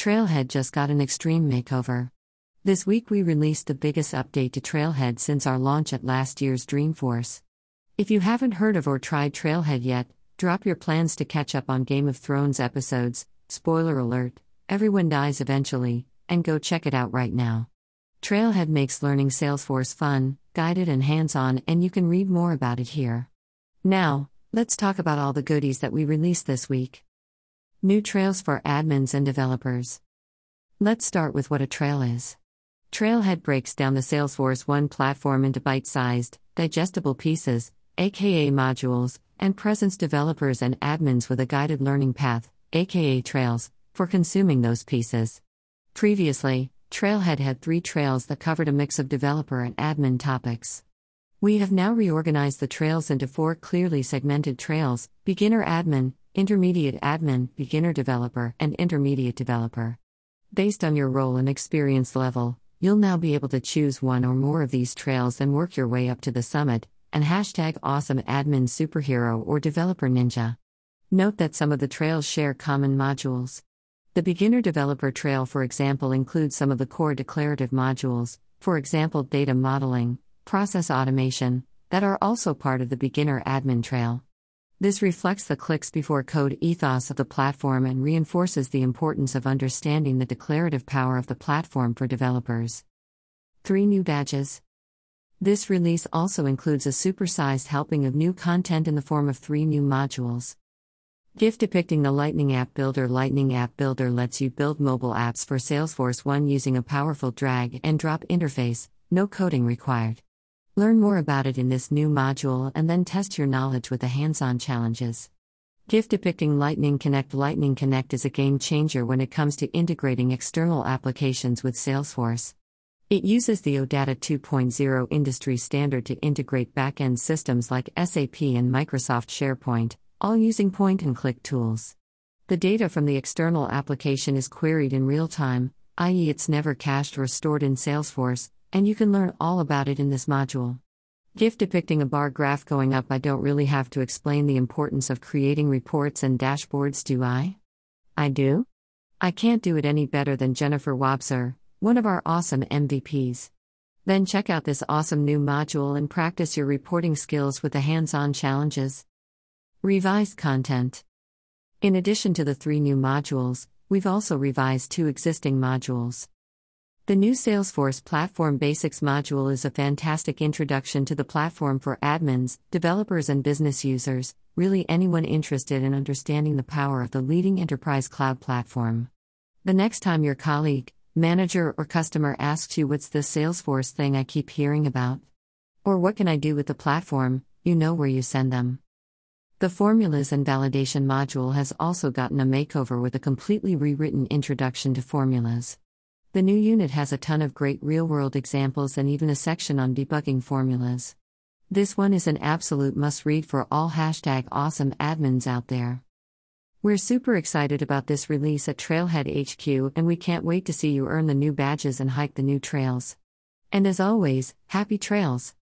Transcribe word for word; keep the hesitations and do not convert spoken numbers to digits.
Trailhead just got an extreme makeover. This week we released the biggest update to Trailhead since our launch at last year's Dreamforce. If you haven't heard of or tried Trailhead yet, drop your plans to catch up on Game of Thrones episodes, spoiler alert, everyone dies eventually, and go check it out right now. Trailhead makes learning Salesforce fun, guided and hands-on, and you can read more about it here. Now, let's talk about all the goodies that we released this week. New trails for admins and developers. Let's start with what a trail is. Trailhead breaks down the Salesforce One platform into bite-sized, digestible pieces, aka modules, and presents developers and admins with a guided learning path, aka trails, for consuming those pieces. Previously, Trailhead had three trails that covered a mix of developer and admin topics. We have now reorganized the trails into four clearly segmented trails: beginner admin, intermediate admin, beginner developer, and intermediate developer. Based on your role and experience level, you'll now be able to choose one or more of these trails and work your way up to the summit, and hashtag awesome admin superhero or developer ninja. Note that some of the trails share common modules. The beginner developer trail, for example, includes some of the core declarative modules, for example data modeling, process automation, that are also part of the beginner admin trail. This reflects the clicks before code ethos of the platform and reinforces the importance of understanding the declarative power of the platform for developers. Three new badges. This release also includes a supersized helping of new content in the form of three new modules. GIF depicting the Lightning App Builder. Lightning App Builder lets you build mobile apps for Salesforce One using a powerful drag and drop interface, no coding required. Learn more about it in this new module and then test your knowledge with the hands-on challenges. GIF depicting Lightning Connect. Lightning Connect is a game changer when it comes to integrating external applications with Salesforce. It uses the OData two point oh industry standard to integrate back-end systems like S A P and Microsoft SharePoint, all using point-and-click tools. The data from the external application is queried in real time, that is it's never cached or stored in Salesforce, and you can learn all about it in this module. GIF depicting a bar graph going up. I don't really have to explain the importance of creating reports and dashboards, do I? I do? I can't do it any better than Jennifer Wobser, one of our awesome M V Ps. Then check out this awesome new module and practice your reporting skills with the hands-on challenges. Revised content. In addition to the three new modules, we've also revised two existing modules. The new Salesforce Platform Basics module is a fantastic introduction to the platform for admins, developers, and business users, really anyone interested in understanding the power of the leading enterprise cloud platform. The next time your colleague, manager, or customer asks you, what's this Salesforce thing I keep hearing about? Or what can I do with the platform, you know where you send them. The Formulas and Validation module has also gotten a makeover with a completely rewritten introduction to formulas. The new unit has a ton of great real-world examples and even a section on debugging formulas. This one is an absolute must-read for all hashtag awesome admins out there. We're super excited about this release at Trailhead H Q, and we can't wait to see you earn the new badges and hike the new trails. And as always, happy trails!